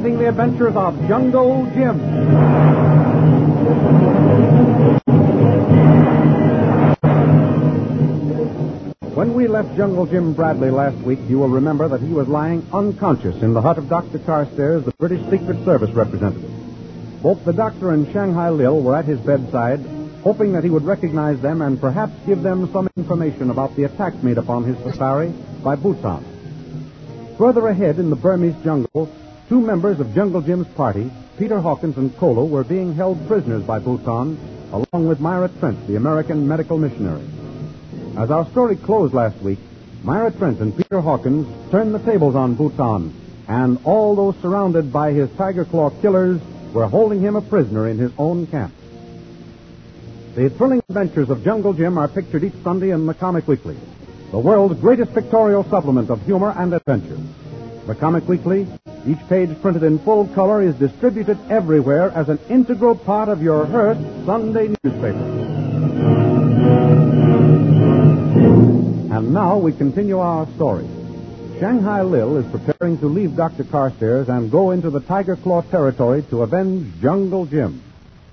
presenting the adventures of Jungle Jim. When we left Jungle Jim Bradley last week, you will remember that he was lying unconscious in the hut of Dr. Carstairs, the British Secret Service representative. Both the doctor and Shanghai Lil were at his bedside, hoping that he would recognize them and perhaps give them some information about the attack made upon his safari by Bhutan. Further ahead in the Burmese jungle, two members of Jungle Jim's party, Peter Hawkins and Kolo, were being held prisoners by Bhutan, along with Myra Trent, the American medical missionary. As our story closed last week, Myra Trent and Peter Hawkins turned the tables on Bhutan, and all those surrounded by his Tiger Claw killers were holding him a prisoner in his own camp. The thrilling adventures of Jungle Jim are pictured each Sunday in the Comic Weekly, the world's greatest pictorial supplement of humor and adventure. The Comic Weekly, each page printed in full color, is distributed everywhere as an integral part of your Hearst Sunday newspaper. And now we continue our story. Shanghai Lil is preparing to leave Dr. Carstairs and go into the Tiger Claw territory to avenge Jungle Jim.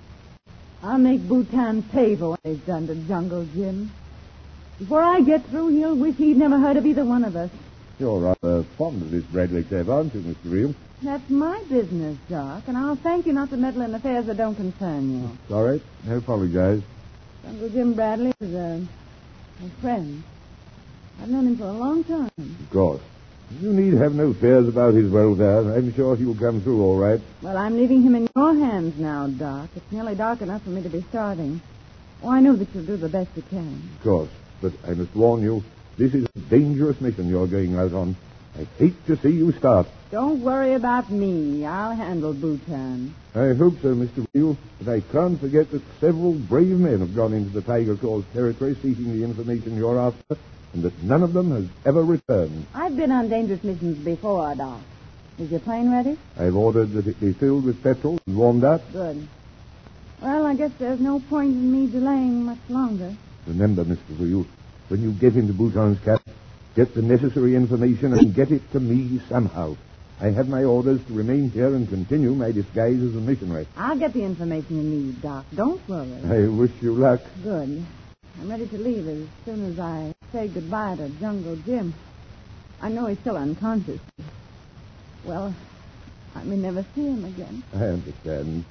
I'll make Bhutan pay for what he's done to Jungle Jim. Before I get through, he'll wish he'd never heard of either one of us. You're rather fond of this Bradley Cave, aren't you, Mr. Reel? That's my business, Doc, and I'll thank you not to meddle in affairs that don't concern you. Sorry, I apologize. Jungle Jim Bradley is a friend. I've known him for a long time. Of course. You need have no fears about his welfare. I'm sure he'll come through all right. Well, I'm leaving him in your hands now, Doc. It's nearly dark enough for me to be starting. Oh, I know that you'll do the best you can. Of course. But I must warn you, this is a dangerous mission you're going out on. I hate to see you start. Don't worry about me. I'll handle Bhutan. I hope so, Mr. Reel, but I can't forget that several brave men have gone into the Tiger Claw's territory seeking the information you're after, and that none of them has ever returned. I've been on dangerous missions before, Doc. Is your plane ready? I've ordered that it be filled with petrol and warmed up. Good. Well, I guess there's no point in me delaying much longer. Remember, Mr. Reel, when you get into Bhutan's camp, get the necessary information and get it to me somehow. I have my orders to remain here and continue my disguise as a missionary. I'll get the information you need, Doc. Don't worry. I wish you luck. Good. I'm ready to leave as soon as I say goodbye to Jungle Jim. I know he's still unconscious. Well, I may never see him again. I understand.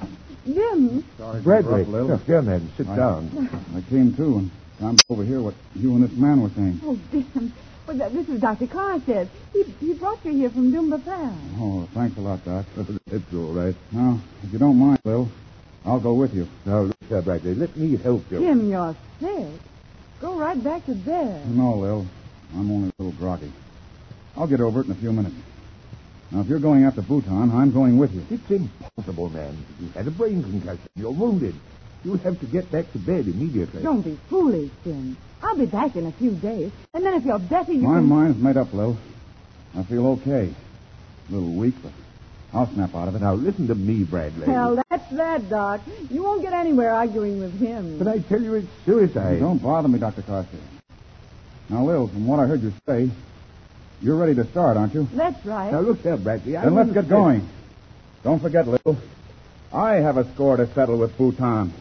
Jim! Sorry, Bradley, Lil. here, man, sit down. I came to and time to overhear what you and this man were saying. Oh, Jim. Well, this is Dr. Carstairs. He brought you here from Dumba. Oh, thanks a lot, Doc. It's all right. Now, if you don't mind, Lil, I'll go with you. Now, look here, Bradley, let me help you. Jim, you're sick. Go right back to bed. No, Lil, I'm only a little groggy. I'll get over it in a few minutes. Now, if you're going after Bhutan, I'm going with you. It's impossible, man. You've had a brain concussion. You're wounded. You'll have to get back to bed immediately. Don't be foolish, Jim. I'll be back in a few days. And then if you're better, you My can... mind's made up, Lil. I feel okay. A little weak, but I'll snap out of it. Now, listen to me, Bradley. Well, that's that, Doc. You won't get anywhere arguing with him. But I tell you, it's suicide. Don't bother me, Dr. Carstairs. Now, Lil, from what I heard you say, you're ready to start, aren't you? That's right. Now, look here, Bradley. Then let's get going. Don't forget, Lil, I have a score to settle with Bhutan.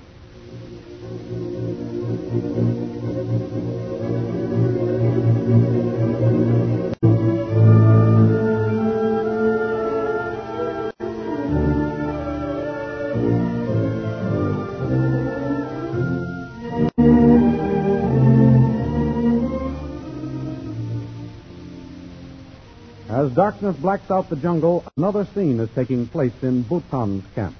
As darkness blacks out the jungle, another scene is taking place in Bhutan's camp.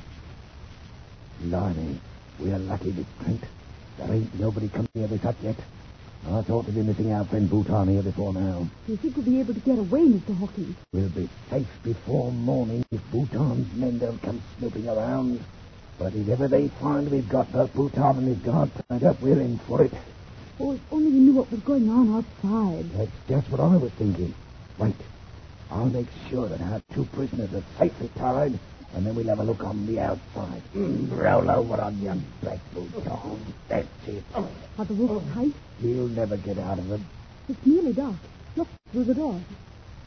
Blimey, we're lucky, Miss Trent. There ain't nobody come near this hut yet. I thought to be missing our friend Bhutan here before now. Do you think we'll be able to get away, Mr. Hawkins? We'll be safe before morning if Bhutan's men don't come snooping around. But if ever they find we've got both Bhutan and his guard tied up, we're in for it. Oh, if only we knew what was going on outside. That's just what I was thinking. Wait. I'll make sure that our two prisoners are safely tied, and then we'll have a look on the outside. Roll over on your back, Bhutan. That's it. Are the ropes tight? He'll never get out of them. It's nearly dark. Look through the door.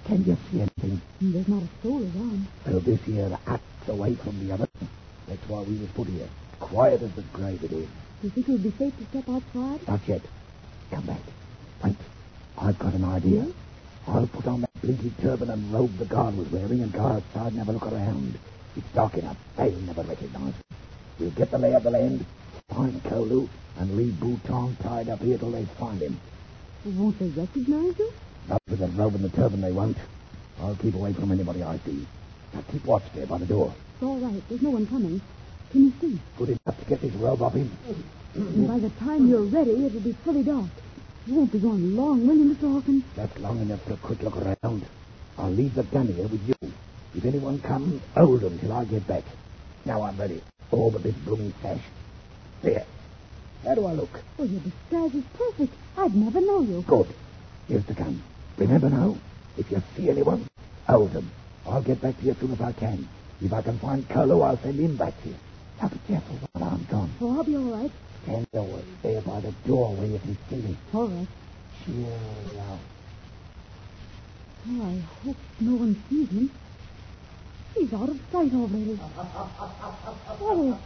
Can you see anything? There's not a soul around. Well, this here act's away from the others. That's why we was put here. Quiet as the grave it is. Do you think it would be safe to step outside? Not yet. Come back. Wait. I've got an idea. I'll put on that blinky turban and robe the guard was wearing and go outside and have a look around. It's dark enough. They'll never recognize us. We'll get the lay of the land, find Kolu, and leave Bhutan tied up here till they find him. Won't they recognize you? Not with the robe and the turban, they won't. I'll keep away from anybody I see. Now keep watch there by the door. It's all right. There's no one coming. Can you see? Good enough to get this robe off him. And by the time you're ready, it'll be fully dark. You won't be gone long, will you, Mr. Hawkins? That's long enough for a quick look around. I'll leave the gun here with you. If anyone comes, hold them till I get back. Now I'm ready. All but this blooming sash. There. How do I look? Oh, your disguise is perfect. I'd never know you. Good. Here's the gun. Remember now, if you see anyone, hold them. I'll get back to you as soon as I can. If I can find Kolu, I'll send him back to you. Now be careful while I'm gone. Oh, I'll be all right. Stand there by the door where you can see me. All right. Cheer out. Oh, I hope no one sees him. He's out of sight already. Oh,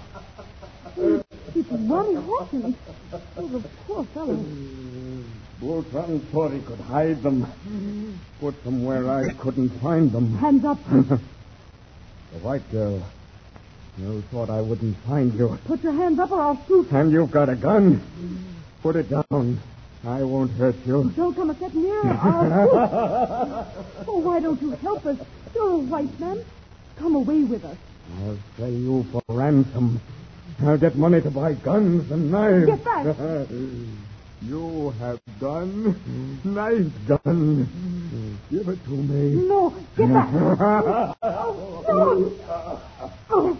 it's Ronnie Hawkins. Oh, the poor fellow. Bhutan thought he could hide them. Put them where I couldn't find them. Hands up. The white girl. You thought I wouldn't find you. Put your hands up or I'll shoot. And you've got a gun. Put it down. I won't hurt you. Don't come a step nearer. I'll shoot. Oh, why don't you help us? You're a white man. Come away with us. I'll sell you for ransom. I'll get money to buy guns and knives. Get back. You have gun. Nice gun. Give it to me. No, get back. Oh, oh.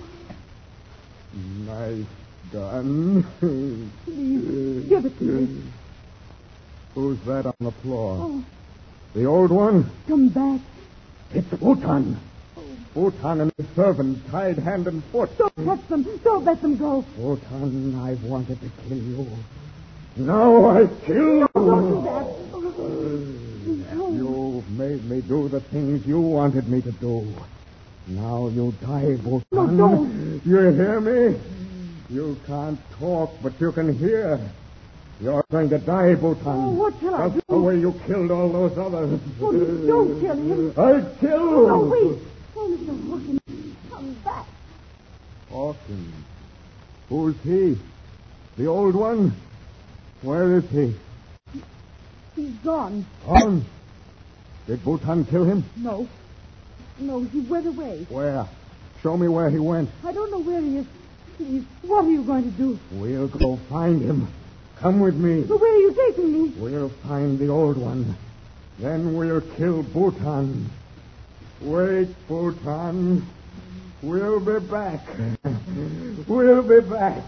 Nice gun. Please, give it to me. Who's that on the floor? Oh, The old one? come back. It's Bhutan. Bhutan and his servant tied hand and foot. Don't touch them. Don't let them go. Bhutan, I've wanted to kill you. Now I kill you. Don't do that. No. You've made me do the things you wanted me to do. Now you die, Bhutan. No, don't. You hear me? You can't talk, but you can hear. You're going to die, Bhutan. Oh, what shall I Just do? the way you killed all those others. Oh, don't kill him. I'll kill. No, wait. Oh, Mr. Hawkins, come back. Hawkins. Who's he? The old one? Where is he? He's gone. Gone? Did Bhutan kill him? No. No, he went away. Where? Show me where he went. I don't know where he is. Please, what are you going to do? We'll go find him. Come with me. But where are you taking me? We'll find the old one. Then we'll kill Bhutan. Wait, Bhutan. We'll be back. We'll be back.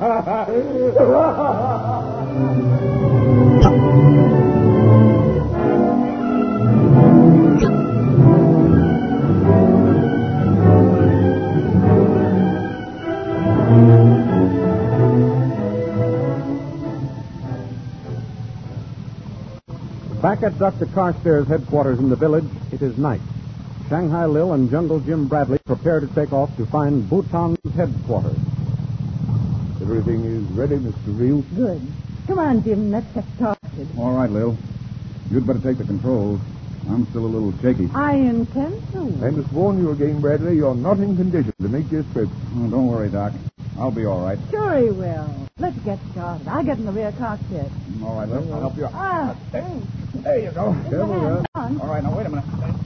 Back at Dr. Carstairs' headquarters in the village, it is night. Shanghai Lil and Jungle Jim Bradley prepare to take off to find Bhutan's headquarters. Everything is ready, Mr. Reel. Good. Come on, Jim. Let's get started. All right, Lil. You'd better take the controls. I'm still a little shaky. I intend to. I must warn you again, Bradley, you're not in condition to make this trip. Oh, don't worry, Doc. I'll be all right. Sure he will. Let's get started. I'll get in the rear cockpit. All right, Lil. I'll help you out. Ah, thanks. There you go. Put your hands on. All right, now wait a minute.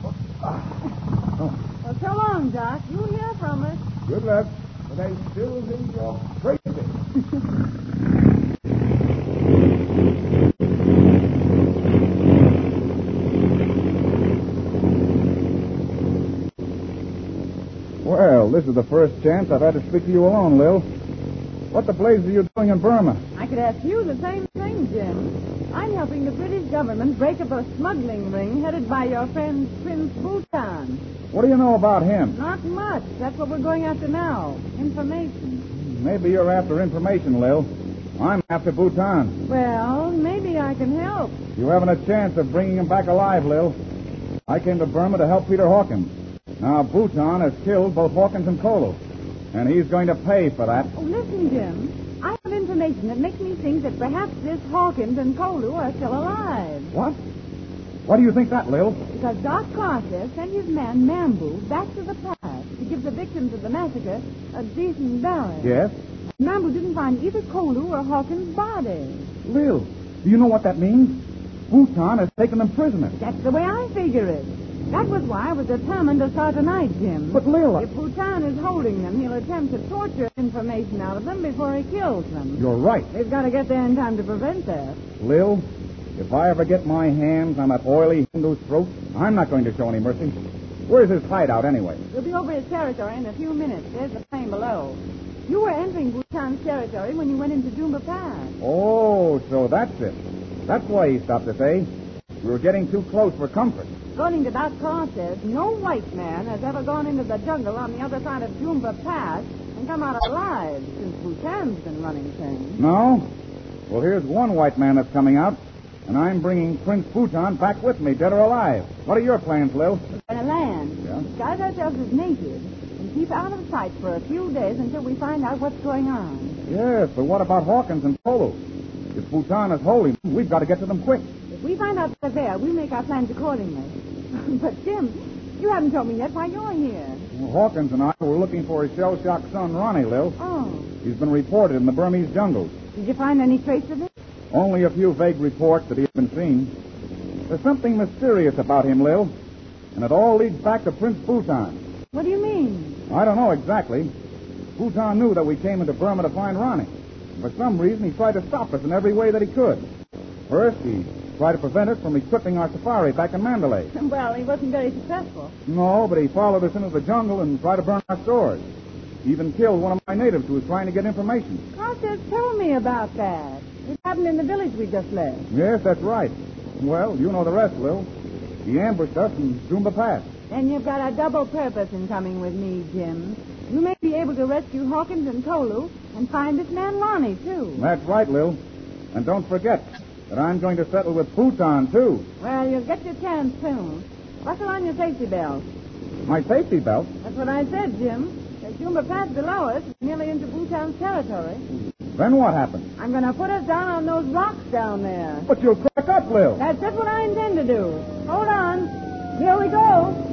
Well, so long, Doc. You'll hear from us. Good luck. But I still think you're crazy. Well, this is the first chance I've had to speak to you alone, Lil. What the blazes are you doing in Burma? I could ask you the same thing, Jim. I'm helping the British government break up a smuggling ring headed by your friend Prince Bhutan. What do you know about him? Not much. That's what we're going after now. Information. Maybe you're after information, Lil. I'm after Bhutan. Well, maybe I can help. You haven't a chance of bringing him back alive, Lil. I came to Burma to help Peter Hawkins. Now, Bhutan has killed both Hawkins and Kolu, and he's going to pay for that. Oh, listen, Jim. I have information that makes me think that perhaps this Hawkins and Kolu are still alive. What? Why do you think that, Lil? Because Doc Carter sent his man, Mambu, back to the past to give the victims of the massacre a decent burial. Yes? Mambu didn't find either Kolu or Hawkins' body. Lil, do you know what that means? Bhutan has taken them prisoners. That's the way I figure it. That was why I was determined to start tonight, Jim. But, Lil... If Bhutan is holding them, he'll attempt to torture information out of them before he kills them. You're right. We've got to get there in time to prevent that. Lil, if I ever get my hands on that oily Hindu's throat, I'm not going to show any mercy. Where's his hideout, anyway? We'll be over his territory in a few minutes. There's the plane below. You were entering Bhutan's territory when you went into Jumba Pass. Oh, so that's it. That's why he stopped us, eh? We were getting too close for comfort. According to Doc Carter, no white man has ever gone into the jungle on the other side of Jumba Pass and come out alive since Bhutan's been running things. No? Well, here's one white man that's coming out, and I'm bringing Prince Bhutan back with me, dead or alive. What are your plans, Lil? We're going to land, disguise ourselves as natives, and keep out of sight for a few days until we find out what's going on. Yes, but what about Hawkins and Kolu? If Bhutan is holding them, we've got to get to them quick. If we find out they're there, we'll make our plans accordingly. But, Jim, you haven't told me yet why you're here. Well, Hawkins and I were looking for his shell-shocked son, Ronnie, Lil. Oh. He's been reported in the Burmese jungles. Did you find any trace of it? Only a few vague reports that he had been seen. There's something mysterious about him, Lil, and it all leads back to Prince Bhutan. What do you mean? I don't know exactly. Bhutan knew that we came into Burma to find Ronnie. For some reason, he tried to stop us in every way that he could. First, he tried to prevent us from equipping our safari back in Mandalay. Well, he wasn't very successful. No, but he followed us into the jungle and tried to burn our stores. He even killed one of my natives who was trying to get information. Carter told me about that. It happened in the village we just left. Yes, that's right. Well, you know the rest, Lil. He ambushed us in Jumba Pass. Then you've got a double purpose in coming with me, Jim. You may be able to rescue Hawkins and Kolu and find this man Ronnie, too. That's right, Lil. And don't forget that I'm going to settle with Bhutan, too. Well, you'll get your chance soon. Buckle on your safety belt. My safety belt? That's what I said, Jim. There's Jumba Pass below us, nearly into Bhutan's territory. Then what happened? I'm going to put us down on those rocks down there. But you'll crack up, Lil. That's just what I intend to do. Hold on. Here we go.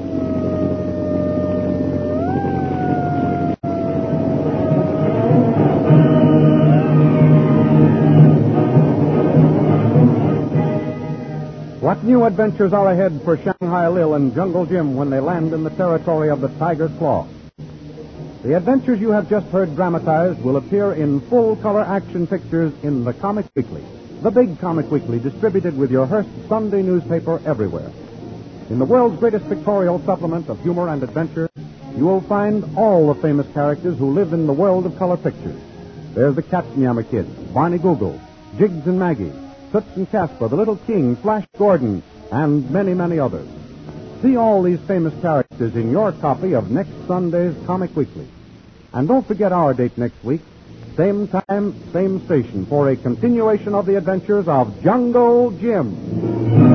What new adventures are ahead for Shanghai Lil and Jungle Jim when they land in the territory of the Tiger's Claw? The adventures you have just heard dramatized will appear in full-color action pictures in the Comic Weekly, the big Comic Weekly distributed with your Hearst Sunday newspaper everywhere. In the world's greatest pictorial supplement of humor and adventure, you will find all the famous characters who live in the world of color pictures. There's the Katzenjammer Kid, Barney Google, Jiggs and Maggie, Toots and Casper, the Little King, Flash Gordon, and many, many others. See all these famous characters in your copy of next Sunday's Comic Weekly. And don't forget our date next week, same time, same station, for a continuation of the adventures of Jungle Jim.